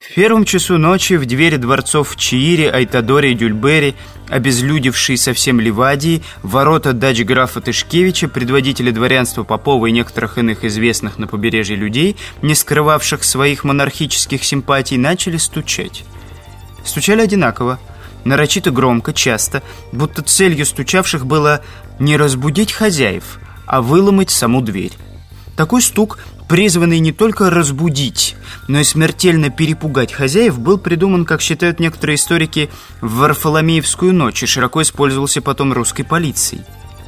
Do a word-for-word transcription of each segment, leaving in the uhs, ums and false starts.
В первом часу ночи в двери дворцов в Чиире, Айтадоре и Дюльбере, обезлюдевшие совсем Ливадии, ворота дач графа Тышкевича, предводителя дворянства Попова и некоторых иных известных на побережье людей, не скрывавших своих монархических симпатий, начали стучать. Стучали одинаково, нарочито громко, часто, будто целью стучавших было не разбудить хозяев, а выломать саму дверь. Такой стук, призванный не только разбудить, но и смертельно перепугать хозяев, был придуман, как считают некоторые историки, в Варфоломеевскую ночь и широко использовался потом русской полицией.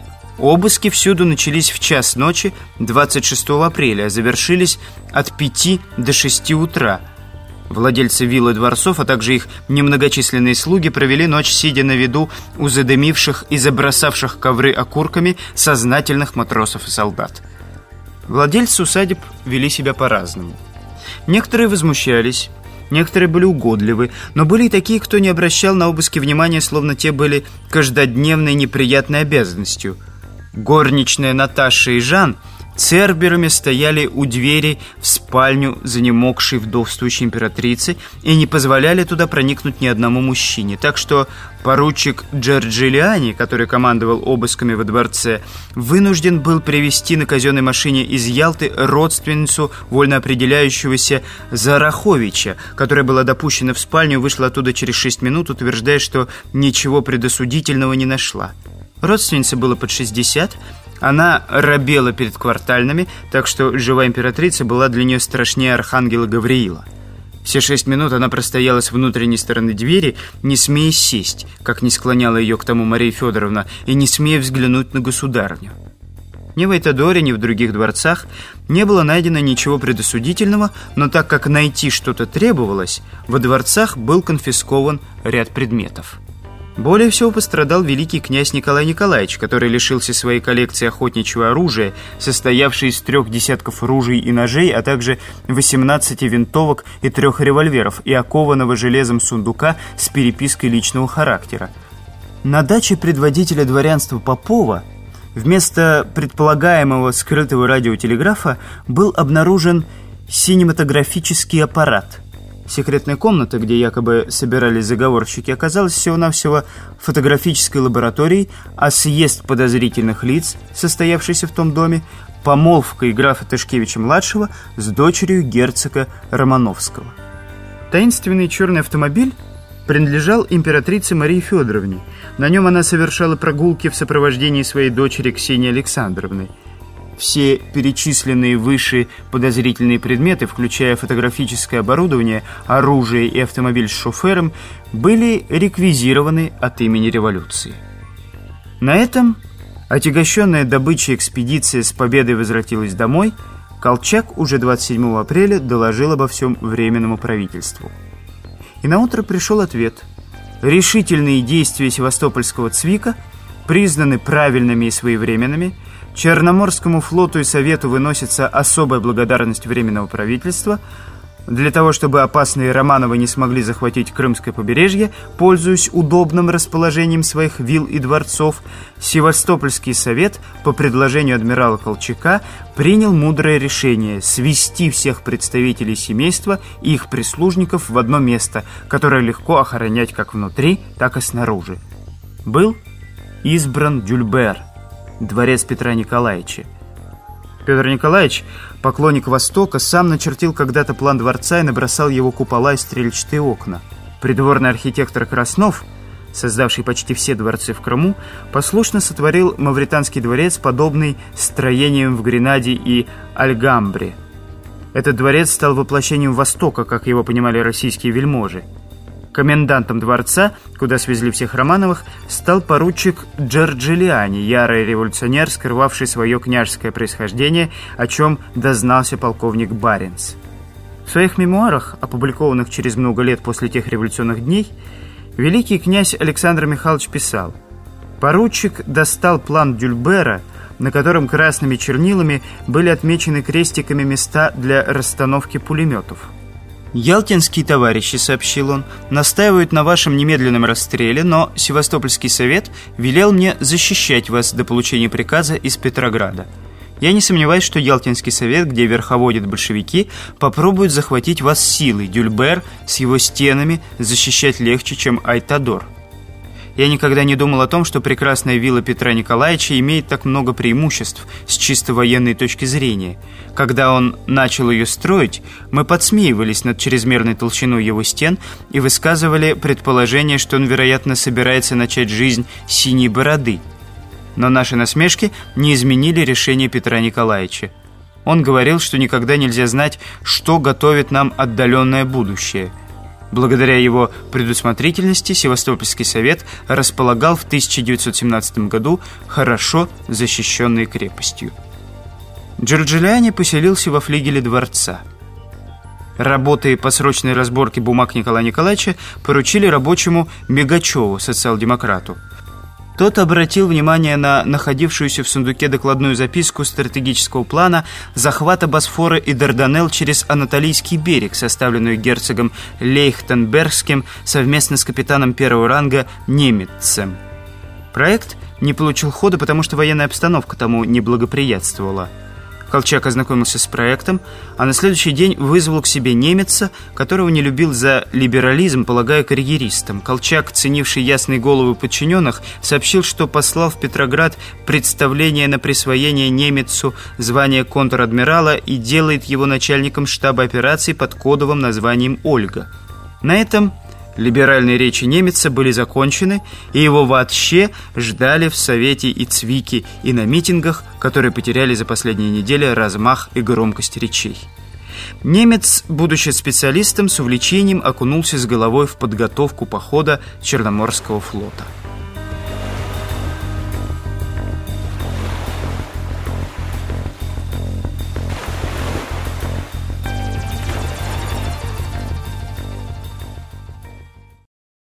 Обыски всюду начались в час ночи двадцать шестого апреля, а завершились от пяти до шести утра. Владельцы вилл и дворцов, а также их немногочисленные слуги провели ночь, сидя на виду у задымивших и забросавших ковры окурками сознательных матросов и солдат. Владельцы усадеб вели себя по-разному. Некоторые возмущались, некоторые были угодливы, но были и такие, кто не обращал на обыски внимания, словно те были каждодневной неприятной обязанностью. Горничная Наташа и Жан церберами стояли у двери в спальню занемогшей вдовствующей императрицы и не позволяли туда проникнуть ни одному мужчине. Так что поручик Джорджелиани, который командовал обысками во дворце, вынужден был привезти на казенной машине из Ялты родственницу вольно определяющегося Зараховича, которая была допущена в спальню и вышла оттуда через шесть минут, утверждая, что ничего предосудительного не нашла. Родственнице было под шестьдесят. Она робела перед квартальными, так что живая императрица была для нее страшнее архангела Гавриила. Все шесть минут она простояла с внутренней стороны двери, не смея сесть, как не склоняла ее к тому Мария Федоровна, и не смея взглянуть на государню. Ни в Айтадоре, ни в других дворцах не было найдено ничего предосудительного, но так как найти что-то требовалось, во дворцах был конфискован ряд предметов. Более всего пострадал великий князь Николай Николаевич, который лишился своей коллекции охотничьего оружия, состоявшей из трех десятков ружей и ножей, а также восемнадцати винтовок и трех револьверов, и окованного железом сундука с перепиской личного характера. На даче предводителя дворянства Попова вместо предполагаемого скрытого радиотелеграфа был обнаружен синематографический аппарат. Секретная комната, где якобы собирались заговорщики, оказалась всего-навсего фотографической лабораторией, а съезд подозрительных лиц, состоявшийся в том доме, помолвкой графа Тышкевича-младшего с дочерью герцога Романовского. Таинственный черный автомобиль принадлежал императрице Марии Федоровне. На нем она совершала прогулки в сопровождении своей дочери Ксении Александровны. Все перечисленные выше подозрительные предметы, включая фотографическое оборудование, оружие и автомобиль с шофером, были реквизированы от имени революции. На этом отягощенная добычей экспедиция с победой возвратилась домой. Колчак уже двадцать седьмого апреля доложил обо всем Временному правительству. И наутро пришел ответ. Решительные действия севастопольского ЦВИКа признаны правильными и своевременными. Черноморскому флоту и Совету выносится особая благодарность Временного правительства. Для того, чтобы опасные Романовы не смогли захватить Крымское побережье, пользуясь удобным расположением своих вилл и дворцов, Севастопольский совет по предложению адмирала Колчака принял мудрое решение свести всех представителей семейства и их прислужников в одно место, которое легко охранять как внутри, так и снаружи. Был избран Дюльбер, дворец Петра Николаевича. Петр Николаевич, поклонник Востока, сам начертил когда-то план дворца и набросал его купола и стрельчатые окна. Придворный архитектор Краснов, создавший почти все дворцы в Крыму, послушно сотворил Мавританский дворец, подобный строениям в Гренаде и Альгамбре. Этот дворец стал воплощением Востока, как его понимали российские вельможи. Комендантом дворца, куда свезли всех Романовых, стал поручик Джорджелиани, ярый революционер, скрывавший свое княжеское происхождение, о чем дознался полковник Баренц. В своих мемуарах, опубликованных через много лет после тех революционных дней, великий князь Александр Михайлович писал: «Поручик достал план Дюльбера, на котором красными чернилами были отмечены крестиками места для расстановки пулеметов. «Ялтинские товарищи, — сообщил он, — настаивают на вашем немедленном расстреле, но Севастопольский совет велел мне защищать вас до получения приказа из Петрограда. Я не сомневаюсь, что Ялтинский совет, где верховодят большевики, попробует захватить вас силой. Дюльбер с его стенами защищать легче, чем Айтадор. Я никогда не думал о том, что прекрасная вилла Петра Николаевича имеет так много преимуществ с чисто военной точки зрения. Когда он начал ее строить, мы подсмеивались над чрезмерной толщиной его стен и высказывали предположение, что он, вероятно, собирается начать жизнь синей бороды. Но наши насмешки не изменили решение Петра Николаевича. Он говорил, что никогда нельзя знать, что готовит нам отдаленное будущее. Благодаря его предусмотрительности Севастопольский совет располагал в тысяча девятьсот семнадцатом году хорошо защищенной крепостью. Джорджиани поселился во флигеле дворца. Работы по срочной разборке бумаг Николая Николаевича поручили рабочему Мегачеву, социал-демократу. Тот обратил внимание на находившуюся в сундуке докладную записку стратегического плана захвата Босфора и Дарданелл через Анатолийский берег, составленную герцогом Лейхтенбергским совместно с капитаном первого ранга Немеццем. Проект не получил хода, потому что военная обстановка тому не благоприятствовала. Колчак ознакомился с проектом, а на следующий день вызвал к себе Немеца, которого не любил за либерализм, полагая карьеристом. Колчак, ценивший ясные головы подчиненных, сообщил, что послал в Петроград представление на присвоение Немецу звания контр-адмирала и делает его начальником штаба операций под кодовым названием «Ольга». На этом либеральные речи Немеца были закончены, и его вообще ждали в Совете и Цвике, и на митингах, которые потеряли за последние недели размах и громкость речей. Немец, будучи специалистом, с увлечением окунулся с головой в подготовку похода Черноморского флота.